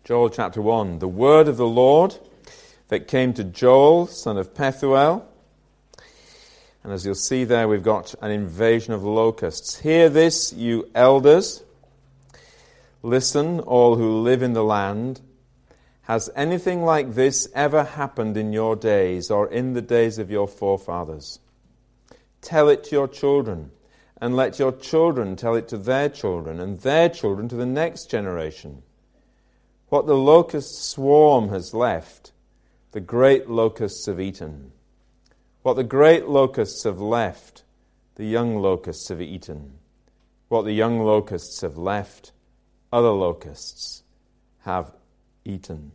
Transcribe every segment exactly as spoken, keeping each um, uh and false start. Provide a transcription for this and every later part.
Joel chapter one. The word of the Lord that came to Joel, son of Pethuel. And as you'll see there, we've got an invasion of locusts. Hear this, you elders. Listen, all who live in the land. Has anything like this ever happened in your days or in the days of your forefathers? Tell it to your children, and let your children tell it to their children, and their children to the next generation. What the locust swarm has left, the great locusts have eaten. What the great locusts have left, the young locusts have eaten. What the young locusts have left, other locusts have eaten.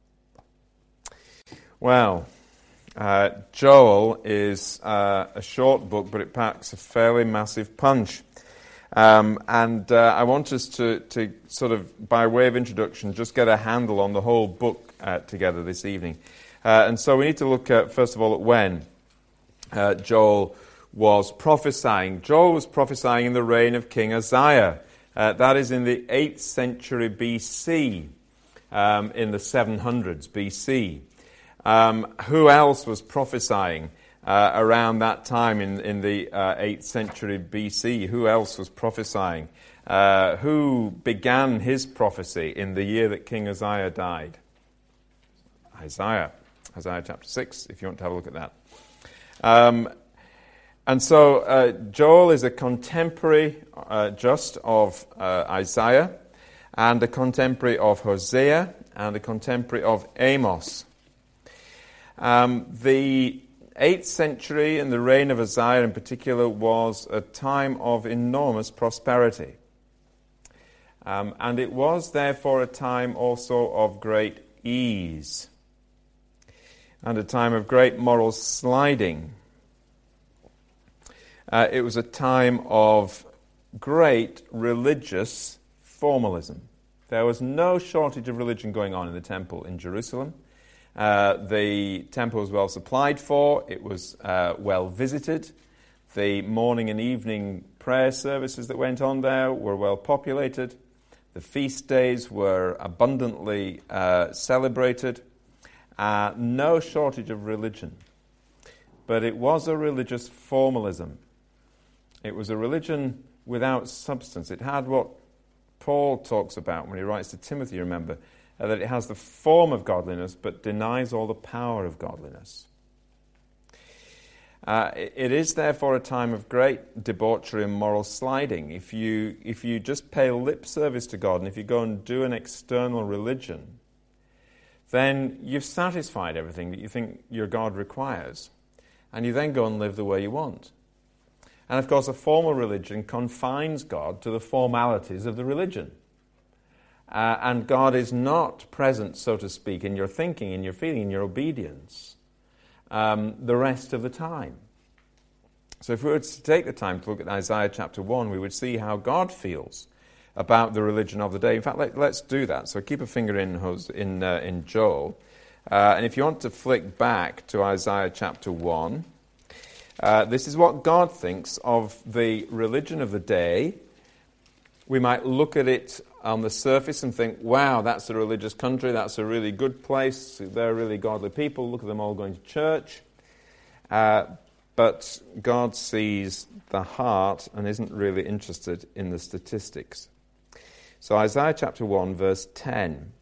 Well, uh, Joel is uh, a short book, but it packs a fairly massive punch. Um, and uh, I want us to, to sort of, by way of introduction, just get a handle on the whole book uh, together this evening. Uh, and so we need to look at, first of all, at when uh, Joel was prophesying. Joel was prophesying in the reign of King Uzziah. Uh, that is in the eighth century B C, um, in the seven hundreds B C. Um, who else was prophesying Uh, around that time in, in the uh, eighth century B C? Who else was prophesying? Uh, who began his prophecy in the year that King Uzziah died? Isaiah. Isaiah chapter six, if you want to have a look at that. Um, and so uh, Joel is a contemporary uh, just of uh, Isaiah, and a contemporary of Hosea, and a contemporary of Amos. Um, the eighth century and the reign of Uzziah in particular was a time of enormous prosperity. Um, and it was therefore a time also of great ease and a time of great moral sliding. Uh, it was a time of great religious formalism. There was no shortage of religion going on in the temple in Jerusalem. Uh, the temple was well supplied for. It was uh, well visited. The morning and evening prayer services that went on there were well populated. The feast days were abundantly uh, celebrated. Uh, no shortage of religion. But it was a religious formalism. It was a religion without substance. It had what Paul talks about when he writes to Timothy, remember, Uh, that it has the form of godliness, but denies all the power of godliness. Uh, it, it is therefore a time of great debauchery and moral sliding. If you if you just pay lip service to God, and if you go and do an external religion, then you've satisfied everything that you think your God requires, and you then go and live the way you want. And of course, a formal religion confines God to the formalities of the religion. Uh, and God is not present, so to speak, in your thinking, in your feeling, in your obedience, um, the rest of the time. So if we were to take the time to look at Isaiah chapter one, we would see how God feels about the religion of the day. In fact, let, let's do that. So keep a finger in in, uh, in Joel. Uh, and if you want to flick back to Isaiah chapter one, uh, this is what God thinks of the religion of the day. We might look at it on the surface and think, wow, that's a religious country, that's a really good place, they're really godly people, look at them all going to church. Uh, but God sees the heart and isn't really interested in the statistics. So Isaiah chapter one, verse ten.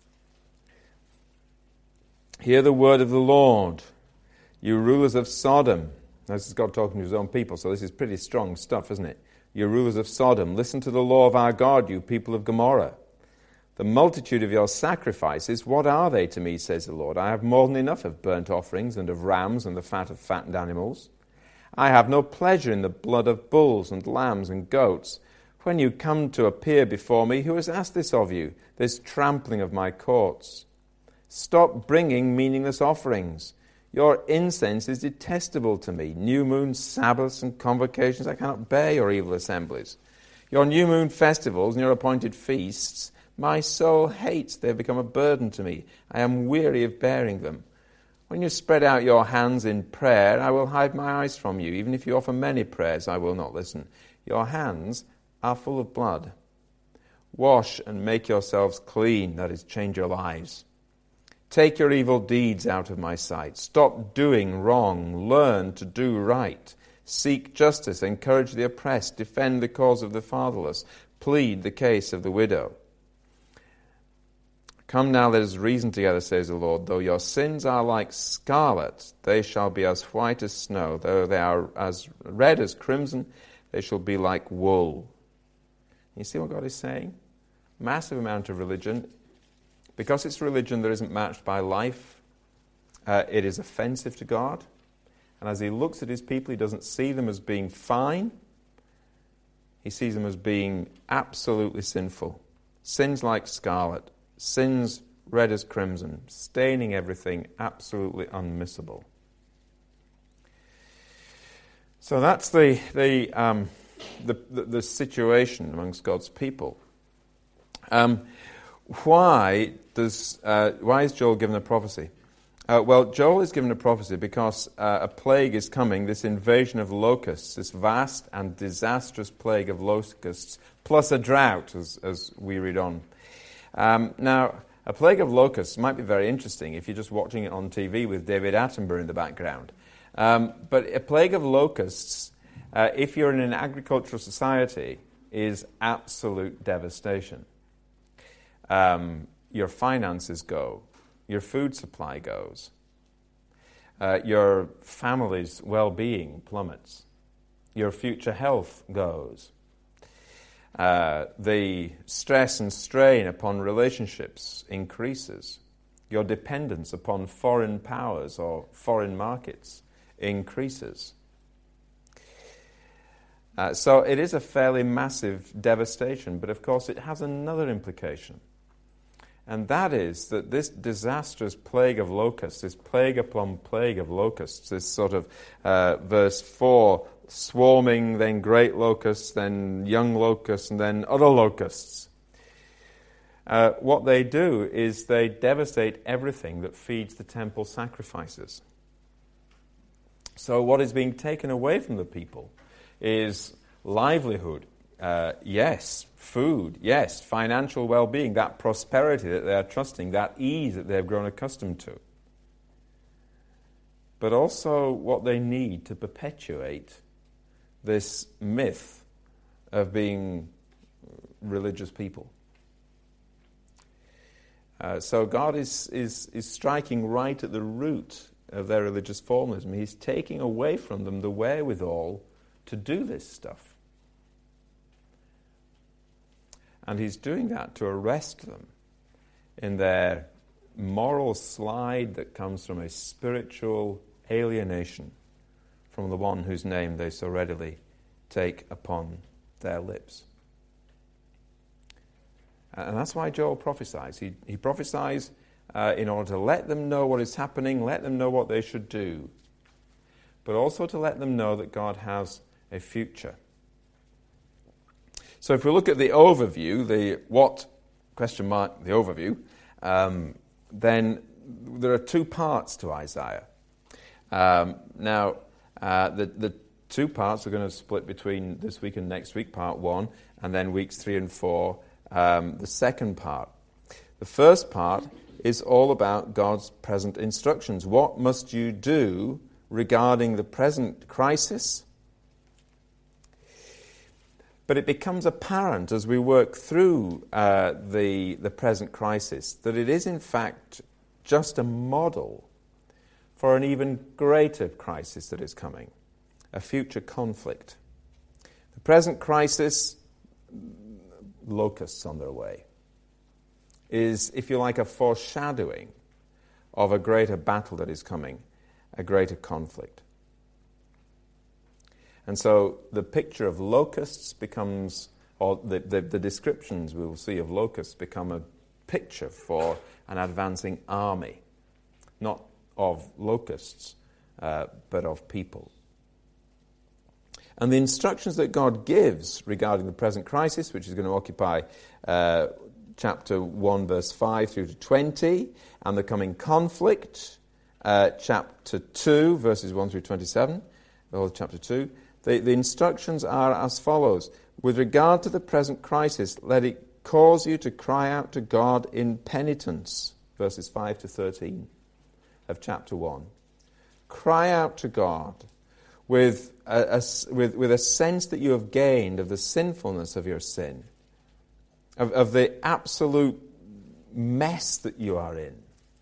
Hear the word of the Lord, you rulers of Sodom. This is God talking to his own people, so this is pretty strong stuff, isn't it? You rulers of Sodom, listen to the law of our God, you people of Gomorrah. The multitude of your sacrifices, what are they to me, says the Lord? I have more than enough of burnt offerings and of rams and the fat of fattened animals. I have no pleasure in the blood of bulls and lambs and goats. When you come to appear before me, who has asked this of you, this trampling of my courts? Stop bringing meaningless offerings. Your incense is detestable to me. New moon Sabbaths and convocations, I cannot bear your evil assemblies. Your new moon festivals and your appointed feasts, my soul hates. They have become a burden to me. I am weary of bearing them. When you spread out your hands in prayer, I will hide my eyes from you. Even if you offer many prayers, I will not listen. Your hands are full of blood. Wash and make yourselves clean, that is, change your lives. Take your evil deeds out of my sight. Stop doing wrong. Learn to do right. Seek justice. Encourage the oppressed. Defend the cause of the fatherless. Plead the case of the widow. Come now, let us reason together, says the Lord. Though your sins are like scarlet, they shall be as white as snow. Though they are as red as crimson, they shall be like wool. You see what God is saying? Massive amount of religion. Because it's religion that isn't matched by life, uh, it is offensive to God. And as he looks at his people, he doesn't see them as being fine. He sees them as being absolutely sinful. Sins like scarlet. Sins red as crimson, staining everything, absolutely unmissable. So that's the the um, the, the, the situation amongst God's people. Um, why does uh, why is Joel given a prophecy? Uh, well, Joel is given a prophecy because uh, a plague is coming. This invasion of locusts, this vast and disastrous plague of locusts, plus a drought, as as we read on. Um, now, a plague of locusts might be very interesting if you're just watching it on T V with David Attenborough in the background. Um, but a plague of locusts, uh, if you're in an agricultural society, is absolute devastation. Um, your finances go. Your food supply goes. Uh, your family's well-being plummets. Your future health goes. Uh, the stress and strain upon relationships increases. Your dependence upon foreign powers or foreign markets increases. Uh, so it is a fairly massive devastation, but of course it has another implication. And that is that this disastrous plague of locusts, this plague upon plague of locusts, this sort of uh, verse four, swarming, then great locusts, then young locusts, and then other locusts. Uh, what they do is they devastate everything that feeds the temple sacrifices. So what is being taken away from the people is livelihood, uh, yes, food, yes, financial well-being, that prosperity that they are trusting, that ease that they have grown accustomed to. But also what they need to perpetuate this myth of being religious people. Uh, so God is, is, is striking right at the root of their religious formalism. He's taking away from them the wherewithal to do this stuff. And he's doing that to arrest them in their moral slide that comes from a spiritual alienation from the one whose name they so readily take upon their lips. And that's why Joel prophesies. He, he prophesies uh, in order to let them know what is happening, let them know what they should do, but also to let them know that God has a future. So if we look at the overview, the what, question mark, the overview, um, then there are two parts to Isaiah. Um, now, uh, the, the two parts are going to split between this week and next week, part one, and then weeks three and four, um, the second part. The first part is all about God's present instructions. What must you do regarding the present crisis? But it becomes apparent as we work through uh, the, the present crisis that it is in fact just a model for an even greater crisis that is coming, a future conflict. The present crisis, locusts on their way, is, if you like, a foreshadowing of a greater battle that is coming, a greater conflict. And so the picture of locusts becomes, or the, the, the descriptions we will see of locusts become a picture for an advancing army, not of locusts, uh, but of people. And the instructions that God gives regarding the present crisis, which is going to occupy uh, chapter one, verse five through to twenty, and the coming conflict, uh, chapter two, verses one through twenty-seven, the whole of chapter two, the, the instructions are as follows. With regard to the present crisis, let it cause you to cry out to God in penitence, verses five to thirteen of chapter one. Cry out to God with a, a, with, with a sense that you have gained of the sinfulness of your sin, of, of the absolute mess that you are in.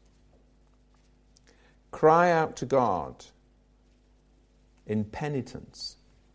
Cry out to God in penitence.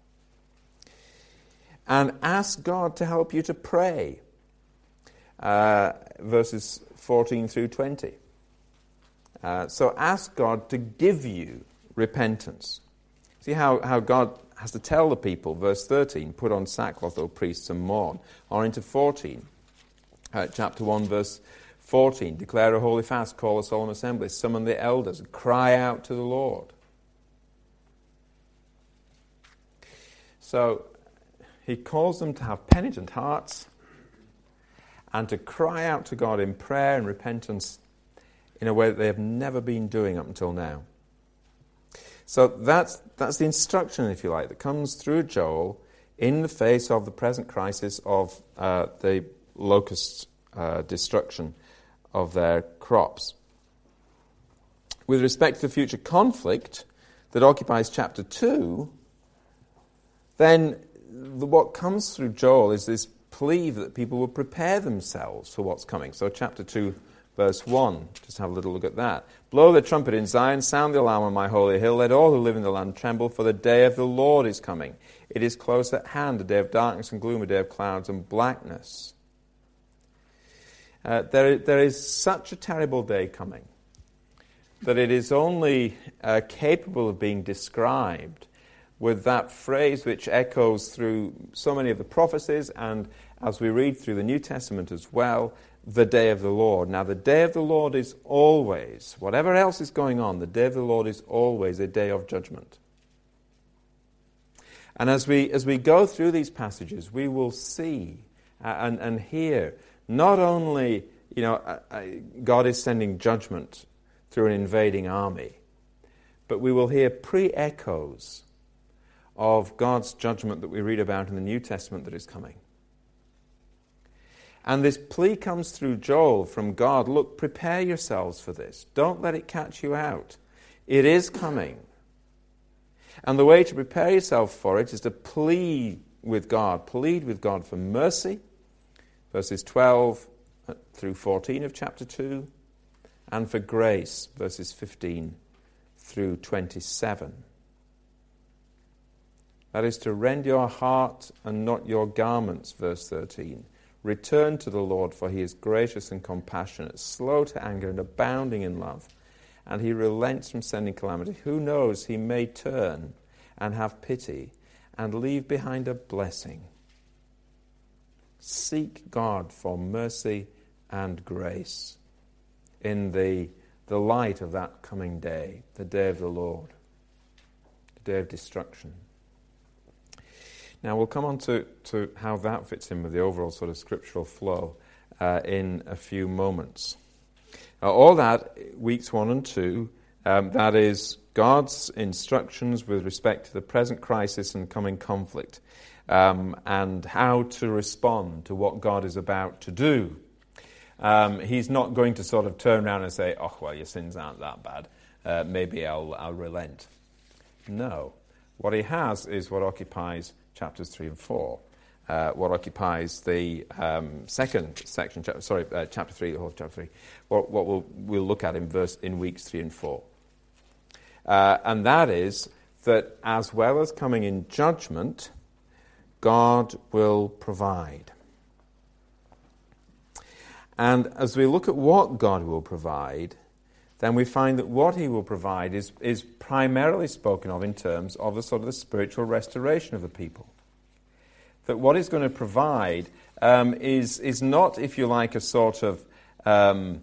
And ask God to help you to pray. Uh, verses fourteen through twenty. Uh, so ask God to give you repentance. See how, how God has to tell the people, verse thirteen, put on sackcloth, O priests, and mourn. Or into fourteen, uh, chapter one, verse fourteen, declare a holy fast, call a solemn assembly, summon the elders, and cry out to the Lord. So he calls them to have penitent hearts and to cry out to God in prayer and repentance in a way that they have never been doing up until now. So that's that's the instruction, if you like, that comes through Joel in the face of the present crisis of uh, the locust uh, destruction of their crops. With respect to the future conflict that occupies chapter two, then the, what comes through Joel is this plea that people will prepare themselves for what's coming. So chapter two, verse one, just have a little look at that. Blow the trumpet in Zion, sound the alarm on my holy hill, let all who live in the land tremble, for the day of the Lord is coming. It is close at hand, a day of darkness and gloom, a day of clouds and blackness. Uh, there, there is such a terrible day coming that it is only uh, capable of being described with that phrase which echoes through so many of the prophecies, and as we read through the New Testament as well, the day of the Lord. Now, the day of the Lord is always, whatever else is going on, the day of the Lord is always a day of judgment. And as we as we go through these passages, we will see and, and hear not only, you know, uh, uh, God is sending judgment through an invading army, but we will hear pre-echoes of God's judgment that we read about in the New Testament that is coming. And this plea comes through Joel from God, look, prepare yourselves for this. Don't let it catch you out. It is coming. And the way to prepare yourself for it is to plead with God. Plead with God for mercy, verses twelve through fourteen of chapter two, and for grace, verses fifteen through twenty-seven. That is to rend your heart and not your garments, verse thirteen. Return to the Lord, for he is gracious and compassionate, slow to anger and abounding in love, and he relents from sending calamity. Who knows, he may turn and have pity and leave behind a blessing. Seek God for mercy and grace in the, the light of that coming day, the day of the Lord, the day of destruction. Now, we'll come on to, to how that fits in with the overall sort of scriptural flow uh, in a few moments. Uh, all that, weeks one and two, um, that is God's instructions with respect to the present crisis and coming conflict, um, and how to respond to what God is about to do. Um, he's not going to sort of turn around and say, oh, well, your sins aren't that bad. Uh, maybe I'll, I'll relent. No. What he has is what occupies chapters three and four, uh, what occupies the um, second section, chapter, sorry, uh, chapter three, the whole of chapter three, what, what we'll, we'll look at in verse in weeks three and four. Uh, and that is that as well as coming in judgment, God will provide. And as we look at what God will provide, then we find that what he will provide is, is primarily spoken of in terms of the sort of the spiritual restoration of the people. That what he's going to provide um, is, is not, if you like, a sort of um,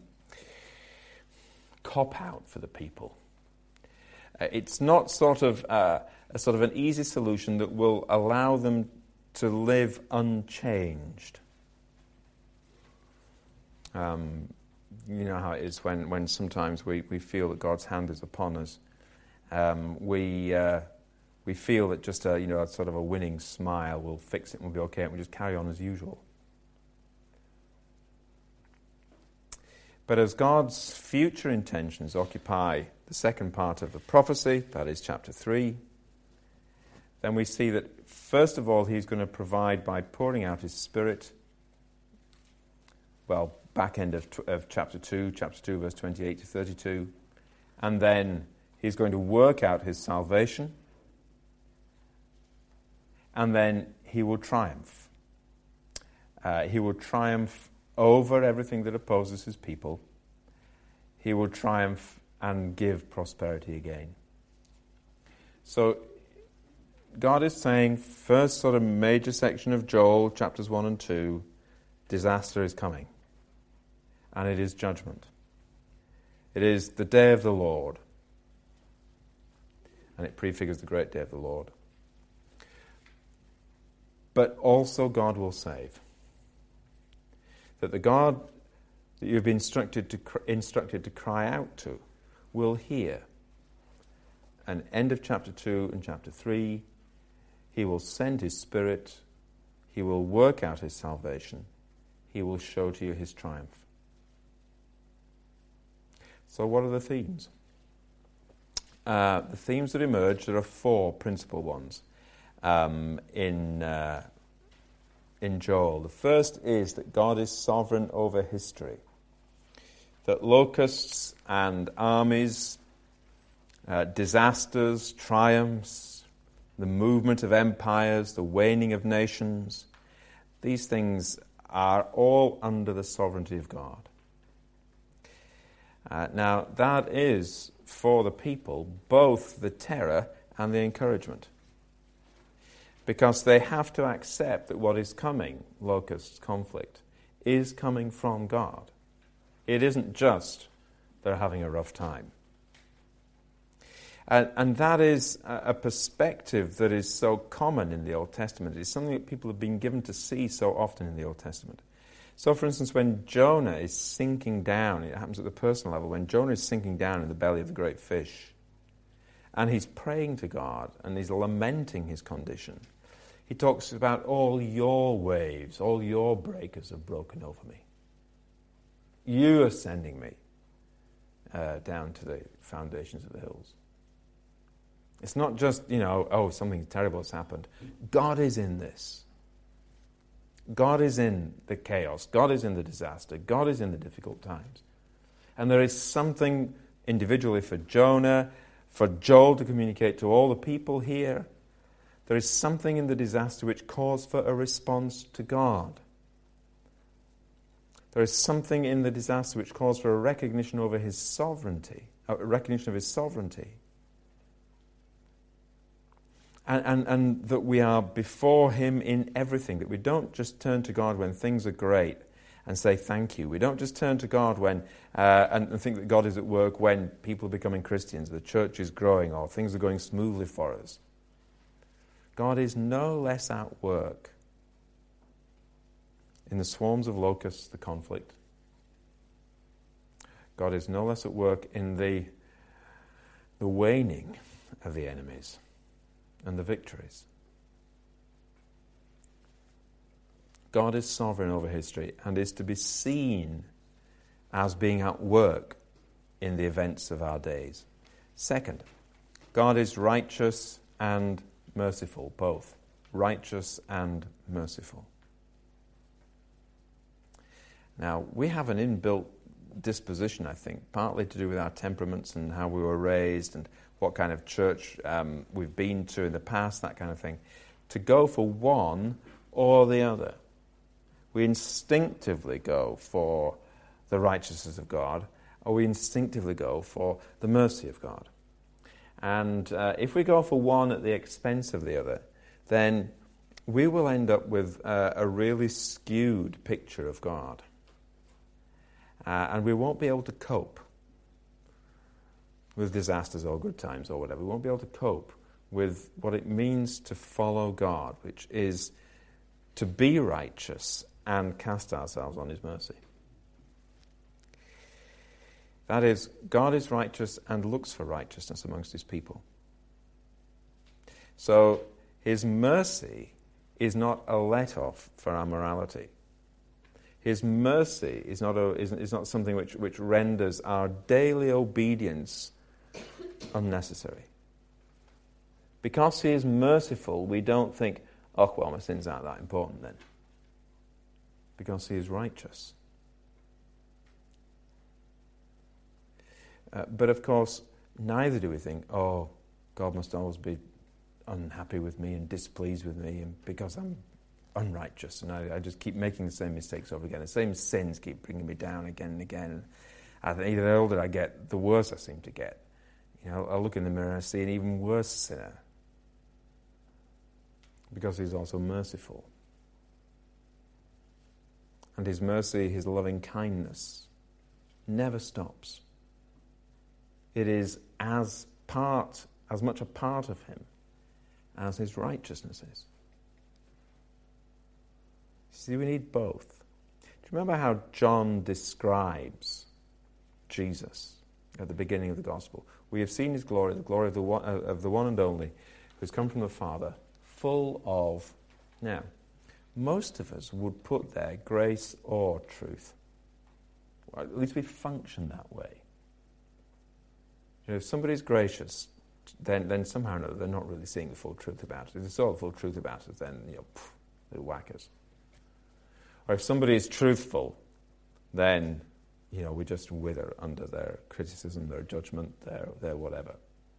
cop-out for the people. Uh, it's not sort of uh, a sort of an easy solution that will allow them to live unchanged. Um You know how it is when, when sometimes we, we feel that God's hand is upon us. Um, we uh, we feel that just a, you know, a sort of a winning smile will fix it and we'll be okay and we'll just carry on as usual. But as God's future intentions occupy the second part of the prophecy, that is chapter three, then we see that first of all he's going to provide by pouring out his Spirit. Well, back end of, of chapter two, chapter two, verse twenty-eight to thirty-two. And then he's going to work out his salvation. And then he will triumph. Uh, he will triumph over everything that opposes his people. He will triumph and give prosperity again. So God is saying, first sort of major section of Joel, chapters one and two, disaster is coming. And it is judgment. It is the day of the Lord. And it prefigures the great day of the Lord. But also God will save. That the God that you've been instructed to, instructed to cry out to will hear. And end of chapter two and chapter three, he will send his Spirit, he will work out his salvation, he will show to you his triumph. So what are the themes? Uh, the themes that emerge, there are four principal ones um, in uh, in Joel. The first is that God is sovereign over history. That locusts and armies, uh, disasters, triumphs, the movement of empires, the waning of nations, these things are all under the sovereignty of God. Uh, now, that is, for the people, both the terror and the encouragement. Because they have to accept that what is coming, locusts, conflict, is coming from God. It isn't just they're having a rough time. And, and that is a, a perspective that is so common in the Old Testament. It's something that people have been given to see so often in the Old Testament. So, for instance, when Jonah is sinking down, it happens at the personal level, when Jonah is sinking down in the belly of the great fish, and he's praying to God, and he's lamenting his condition, he talks about all your waves, all your breakers have broken over me. You are sending me uh, down to the foundations of the hills. It's not just, you know, oh, something terrible has happened. God is in this. God is in the chaos. God is in the disaster. God is in the difficult times. And there is something individually for Jonah, for Joel to communicate to all the people here. There is something in the disaster which calls for a response to God. There is something in the disaster which calls for a recognition over his sovereignty, a recognition of his sovereignty. And, and, and that we are before him in everything, that we don't just turn to God when things are great and say thank you. We don't just turn to God when uh, and, and think that God is at work when people are becoming Christians, the church is growing, or things are going smoothly for us. God is no less at work in the swarms of locusts, the conflict. God is no less at work in the, the waning of the enemies and the victories. God is sovereign over history and is to be seen as being at work in the events of our days. Second, God is righteous and merciful, both. Righteous and merciful. Now, we have an inbuilt disposition, I think, partly to do with our temperaments and how we were raised and what kind of church um, we've been to in the past, that kind of thing, to go for one or the other. We instinctively go for the righteousness of God, or we instinctively go for the mercy of God. And uh, if we go for one at the expense of the other, then we will end up with uh, a really skewed picture of God. Uh, and we won't be able to cope with disasters or good times or whatever. We won't be able to cope with what it means to follow God, which is to be righteous and cast ourselves on his mercy. That is, God is righteous and looks for righteousness amongst his people. So his mercy is not a let-off for our morality. His mercy is not, a, is, is not something which, which renders our daily obedience unnecessary. Because he is merciful, we don't think, oh, well, my sins aren't that important then. Because he is righteous. Uh, but of course, neither do we think, oh, God must always be unhappy with me and displeased with me and because I'm unrighteous and I, I just keep making the same mistakes over again. The same sins keep bringing me down again and again. I think the older I get, the worse I seem to get. You know, I look in the mirror and I see an even worse sinner. Because he's also merciful. And his mercy, his loving kindness, never stops. It is as part, as much a part of him as his righteousness is. See, we need both. Do you remember how John describes Jesus at the beginning of the gospel? We have seen his glory, the glory of the one, of the one and only, who has come from the Father, full of... Now, most of us would put there grace or truth. Or at least we function that way. You know, if somebody's gracious, then, then somehow or another they're not really seeing the full truth about it. If they saw the full truth about it, then, you know, pff, they're whackers. Or if somebody is truthful, then, you know, we just wither under their criticism, their judgment, their, their whatever.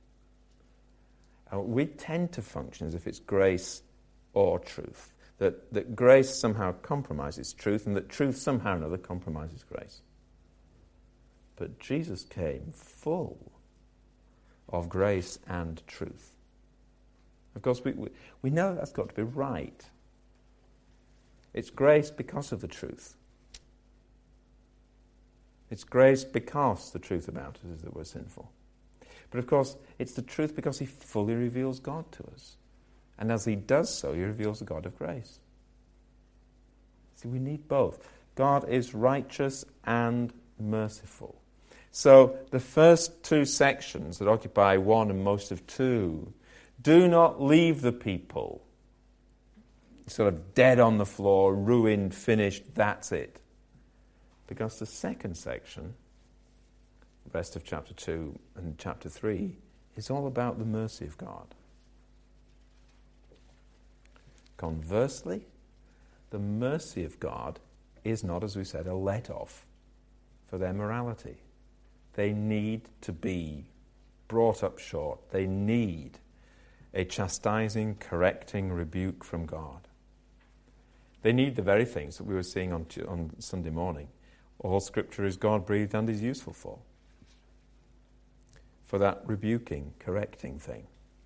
And we tend to function as if it's grace or truth. That, that grace somehow compromises truth, and that truth somehow or another compromises grace. But Jesus came full of grace and truth. Of course, we, we, we know that's got to be right. It's grace because of the truth. It's grace because the truth about us is that we're sinful. But of course, it's the truth because he fully reveals God to us. And as he does so, he reveals the God of grace. See, we need both. God is righteous and merciful. So the first two sections that occupy one and most of two do not leave the people sort of dead on the floor, ruined, finished, that's it. Because the second section, the rest of chapter two and chapter three, is all about the mercy of God. Conversely, the mercy of God is not, as we said, a let-off for their morality. They need to be brought up short. They need a chastising, correcting rebuke from God. They need the very things that we were seeing on, on Sunday morning. All Scripture is God-breathed and is useful for. For that rebuking, correcting thing.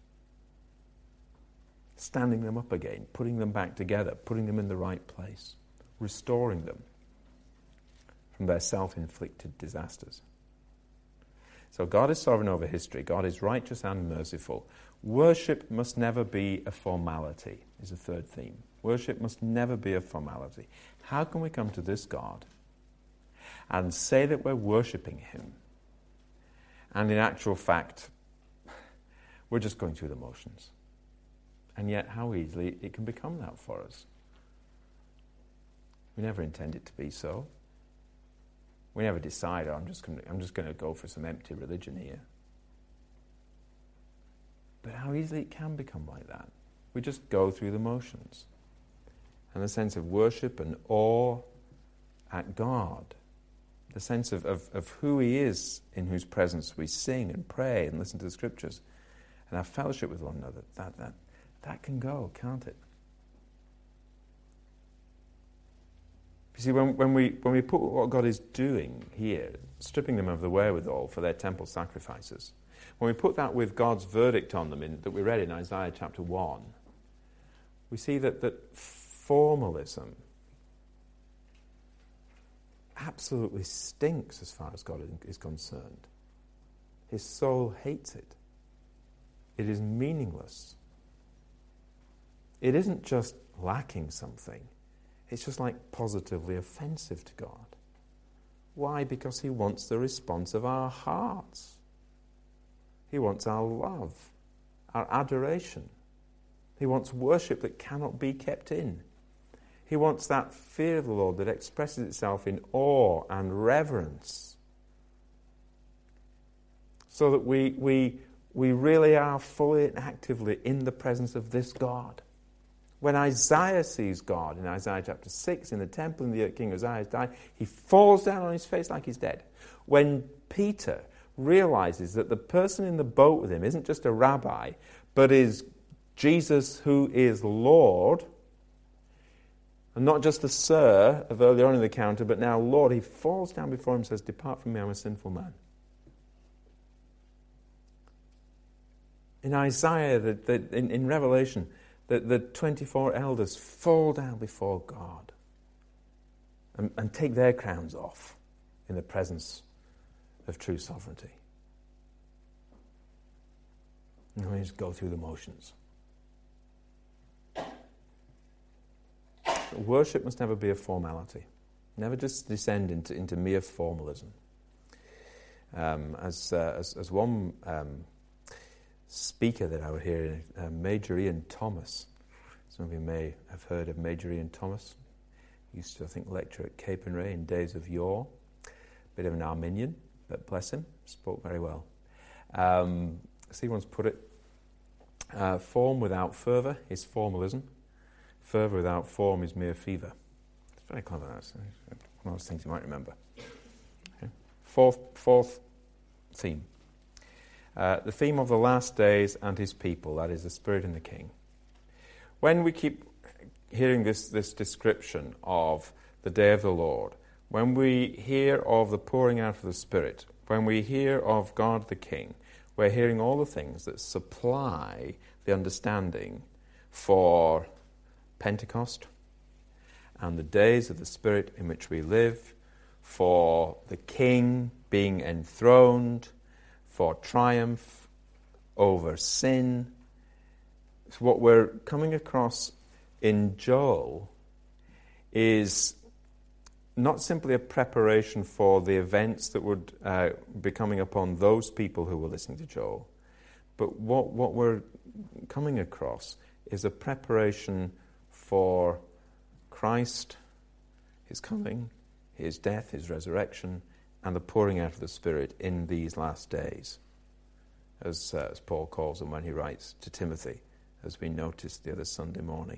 Standing them up again, putting them back together, putting them in the right place, restoring them from their self-inflicted disasters. So God is sovereign over history. God is righteous and merciful. Worship must never be a formality, is a third theme. Worship must never be a formality. How can we come to this God and say that we're worshipping him, and in actual fact, we're just going through the motions? And yet, how easily it can become that for us. We never intend it to be so. We never decide, oh, I'm just going to, I'm just going to go for some empty religion here. But how easily it can become like that. We just go through the motions. And the sense of worship and awe at God, the sense of, of, of who he is, in whose presence we sing and pray and listen to the Scriptures and have fellowship with one another, that, that, that can go, can't it? You see, when, when we when we put what God is doing here, stripping them of the wherewithal for their temple sacrifices, when we put that with God's verdict on them in, that we read in Isaiah chapter one, we see that, that formalism absolutely stinks as far as God is concerned. His soul hates it. It is meaningless. It isn't just lacking something. It's just like positively offensive to God. Why? Because he wants the response of our hearts. He wants our love, our adoration. He wants worship that cannot be kept in. He wants that fear of the Lord that expresses itself in awe and reverence. So that we, we, we really are fully and actively in the presence of this God. When Isaiah sees God, in Isaiah chapter six, in the temple in the year King Uzziah died, he falls down on his face like he's dead. When Peter realizes that the person in the boat with him isn't just a rabbi, but is Jesus who is Lord, and not just the Sir of earlier on in the encounter, but now Lord, he falls down before him and says, "Depart from me, I'm a sinful man." In Isaiah, the, the, in, in Revelation, the, the twenty-four elders fall down before God and, and take their crowns off in the presence of true sovereignty. And we just go through the motions. Worship must never be a formality. Never just descend into, into mere formalism. Um, as, uh, as as one um, speaker that I would hear, uh, Major Ian Thomas. Some of you may have heard of Major Ian Thomas. He used to, I think, lecture at Capernwray in days of yore. Bit of an Arminian, but bless him, spoke very well. Um, as he once put it, uh, form without fervour is formalism. Fervour without form is mere fever. It's very clever. That's one of those things you might remember. Okay. Fourth, fourth theme. Uh, the theme of the last days and his people, that is the Spirit and the King. When we keep hearing this, this description of the day of the Lord, when we hear of the pouring out of the Spirit, when we hear of God the King, we're hearing all the things that supply the understanding for Pentecost and the days of the Spirit in which we live, for the King being enthroned, for triumph over sin. So what we're coming across in Joel is not simply a preparation for the events that would uh, be coming upon those people who were listening to Joel, but what, what we're coming across is a preparation for Christ, his coming, his death, his resurrection, and the pouring out of the Spirit in these last days, as, uh, as Paul calls them when he writes to Timothy, as we noticed the other Sunday morning.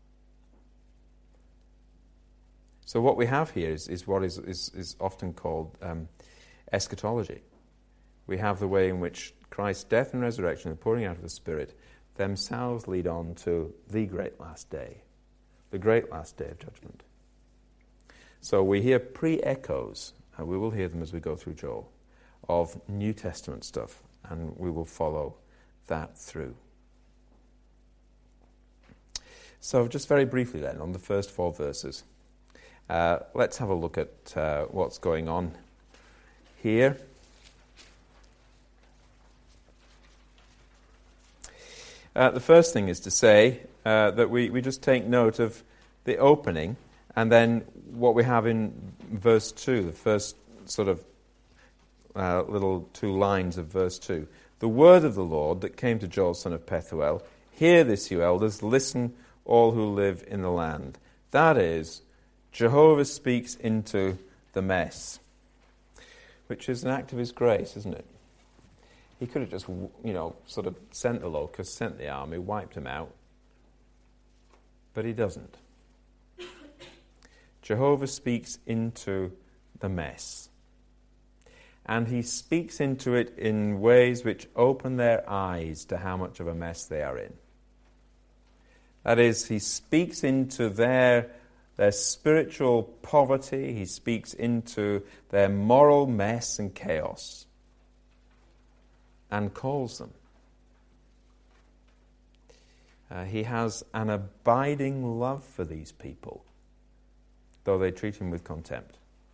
So what we have here is, is what is, is, is often called um, eschatology. We have the way in which Christ's death and resurrection, the pouring out of the Spirit, themselves lead on to the great last day, the great last day of judgment. So we hear pre-echoes, and we will hear them as we go through Joel, of New Testament stuff, and we will follow that through. So just very briefly then, on the first four verses, uh, let's have a look at uh, what's going on here. Uh, the first thing is to say uh, that we, we just take note of the opening, and then what we have in verse two, the first sort of uh, little two lines of verse two. The word of the Lord that came to Joel, son of Pethuel, hear this, you elders, listen, all who live in the land. That is, Jehovah speaks into the mess, which is an act of his grace, isn't it? He could have just, you know, sort of sent the locusts, sent the army, wiped them out. But he doesn't. Jehovah speaks into the mess. And he speaks into it in ways which open their eyes to how much of a mess they are in. That is, he speaks into their, their spiritual poverty. He speaks into their moral mess and chaos. And calls them. Uh, he has an abiding love for these people, though they treat him with contempt.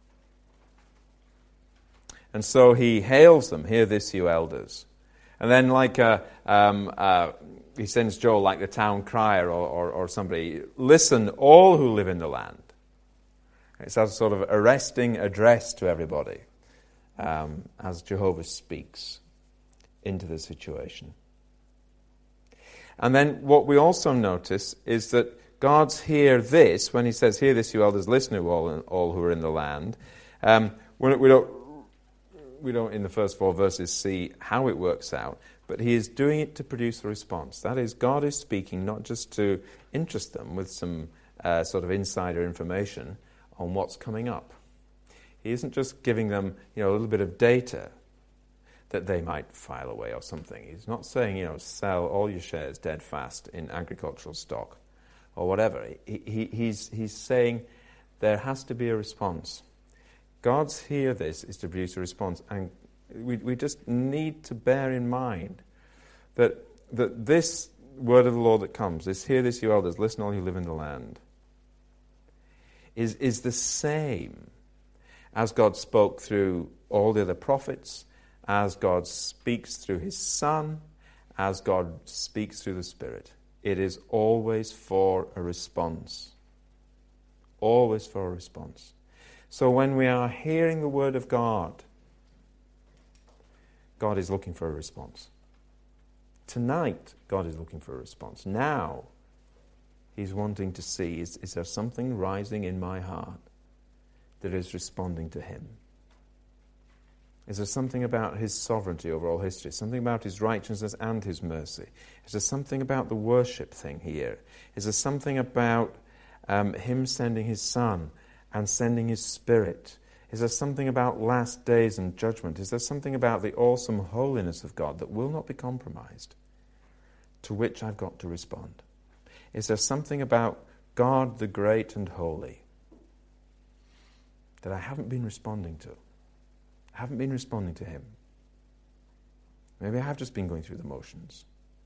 And so he hails them, hear this, you elders. And then like a, um, uh, he sends Joel like the town crier or, or, or somebody, listen, all who live in the land. It's a sort of arresting address to everybody um, as Jehovah speaks into the situation. And then what we also notice is that God's hear this, when he says, hear this, you elders, listen to all, all who are in the land. Um, we don't, we don't, in the first four verses, see how it works out, but he is doing it to produce a response. That is, God is speaking not just to interest them with some uh, sort of insider information on what's coming up. He isn't just giving them, you know, a little bit of data that they might file away or something. He's not saying, you know, sell all your shares dead fast in agricultural stock or whatever. He, he, he's, he's saying there has to be a response. God's hear this is to produce a response, and we, we just need to bear in mind that, that this word of the Lord that comes, this hear this, you elders, listen all who live in the land, is, is the same as God spoke through all the other prophets, as God speaks through his Son, as God speaks through the Spirit. It is always for a response. Always for a response. So when we are hearing the word of God, God is looking for a response. Tonight, God is looking for a response. Now, he's wanting to see, is, is there something rising in my heart that is responding to him? Is there something about his sovereignty over all history? Something about his righteousness and his mercy? Is there something about the worship thing here? Is there something about um, him sending his Son and sending his Spirit? Is there something about last days and judgment? Is there something about the awesome holiness of God that will not be compromised, to which I've got to respond? Is there something about God the great and holy that I haven't been responding to? I haven't been responding to him. Maybe I have just been going through the motions.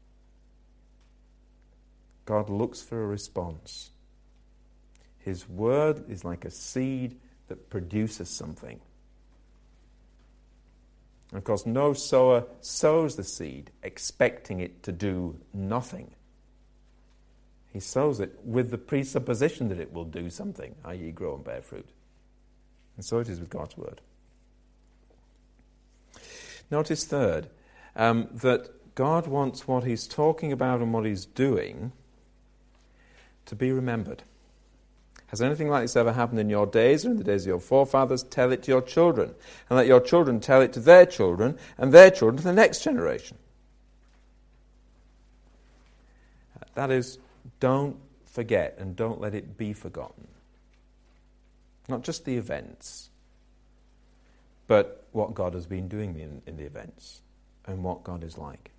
God looks for a response. His word is like a seed that produces something. And of course, no sower sows the seed expecting it to do nothing. He sows it with the presupposition that it will do something, that is grow and bear fruit. And so it is with God's word. Notice third, um, that God wants what he's talking about and what he's doing to be remembered. Has anything like this ever happened in your days or in the days of your forefathers? Tell it to your children, and let your children tell it to their children, and their children to the next generation. That is, don't forget and don't let it be forgotten. Not just the events, but what God has been doing in, in the events and what God is like.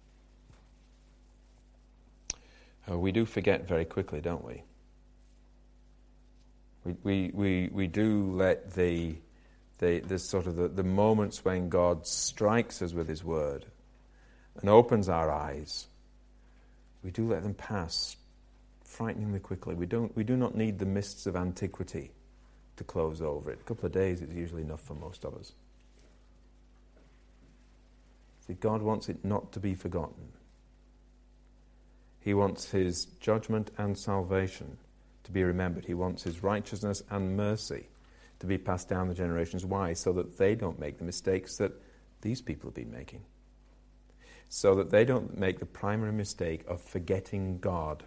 Uh, we do forget very quickly, don't we? We we we, we do let the the, the sort of the, the moments when God strikes us with his word and opens our eyes, we do let them pass frighteningly quickly. We don't we do not need the mists of antiquity to close over it. A couple of days is usually enough for most of us. See, God wants it not to be forgotten. He wants his judgment and salvation to be remembered. He wants his righteousness and mercy to be passed down the generations. Why? So that they don't make the mistakes that these people have been making. So that they don't make the primary mistake of forgetting God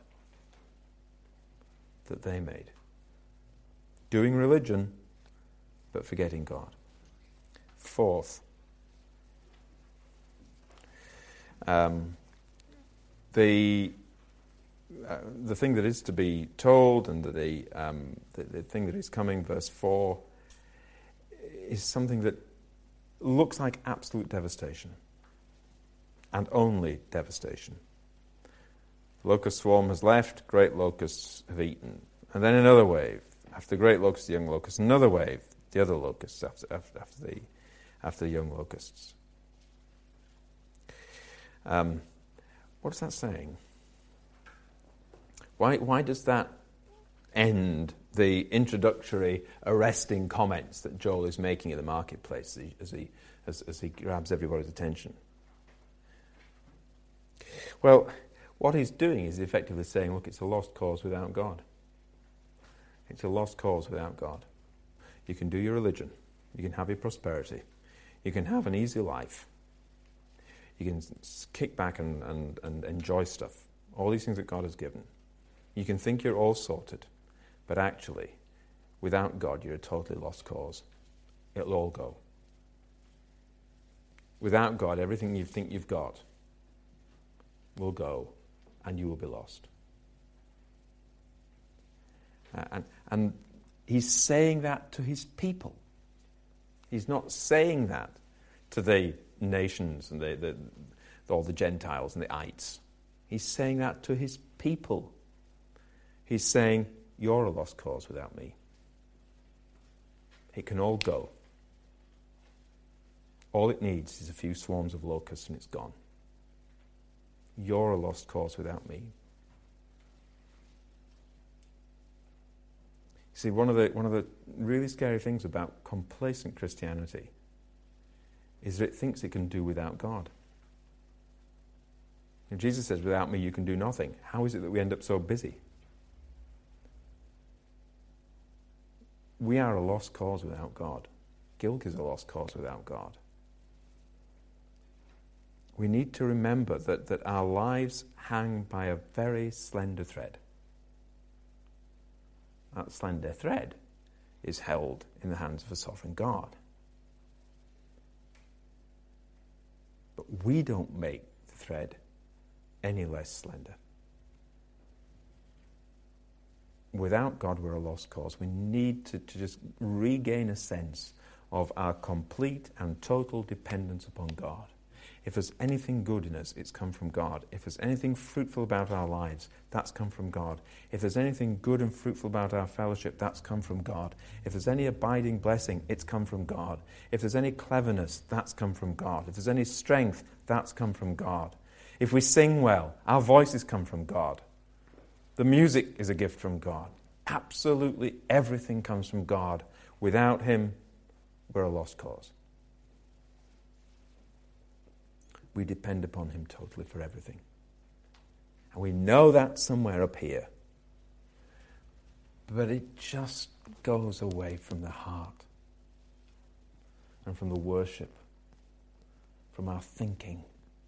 that they made. Doing religion, but forgetting God. Fourth, um, the uh, the thing that is to be told and the, um, the the thing that is coming, verse four, is something that looks like absolute devastation, and only devastation. Locust swarm has left, great locusts have eaten, and then another wave. After the great locusts, the young locusts, another wave, the other locusts after, after, after the after the young locusts. Um, what is that saying? Why why does that end the introductory arresting comments that Joel is making in the marketplace as he as he, as, as he grabs everybody's attention? Well, what he's doing is effectively saying, look, it's a lost cause without God. It's a lost cause without God. You can do your religion. You can have your prosperity. You can have an easy life. You can kick back and, and, and enjoy stuff. All these things that God has given. You can think you're all sorted, but actually, without God, you're a totally lost cause. It'll all go. Without God, everything you think you've got will go, and you will be lost. Uh, and, and he's saying that to his people. He's not saying that to the nations and the, the, all the Gentiles and the ites. He's saying that to his people. He's saying, you're a lost cause without me. It can all go. All it needs is a few swarms of locusts and it's gone. You're a lost cause without me. See, one of the one of the really scary things about complacent Christianity is that it thinks it can do without God. And Jesus says, without me you can do nothing. How is it that we end up so busy? We are a lost cause without God. Gilg is a lost cause without God. We need to remember that, that our lives hang by a very slender thread. That slender thread is held in the hands of a sovereign God. But we don't make the thread any less slender. Without God, we're a lost cause. We need to, to just regain a sense of our complete and total dependence upon God. If there's anything good in us, it's come from God. If there's anything fruitful about our lives, that's come from God. If there's anything good and fruitful about our fellowship, that's come from God. If there's any abiding blessing, it's come from God. If there's any cleverness, that's come from God. If there's any strength, that's come from God. If we sing well, our voices come from God. The music is a gift from God. Absolutely everything comes from God. Without him, we're a lost cause. We depend upon him totally for everything. And we know that somewhere up here. But it just goes away from the heart and from the worship, from our thinking.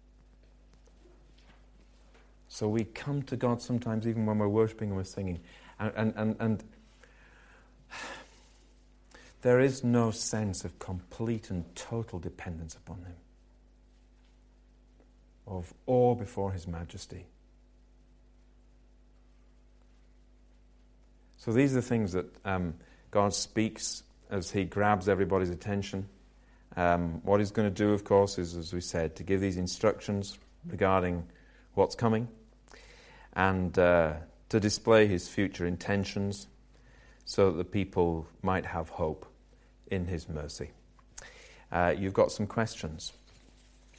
So we come to God sometimes even when we're worshipping and we're singing. And, and, and, and there is no sense of complete and total dependence upon him, of awe before his majesty. So these are the things that um, God speaks as he grabs everybody's attention. Um, what he's going to do, of course, is, as we said, to give these instructions regarding what's coming and uh, to display his future intentions so that the people might have hope in his mercy. Uh, you've got some questions.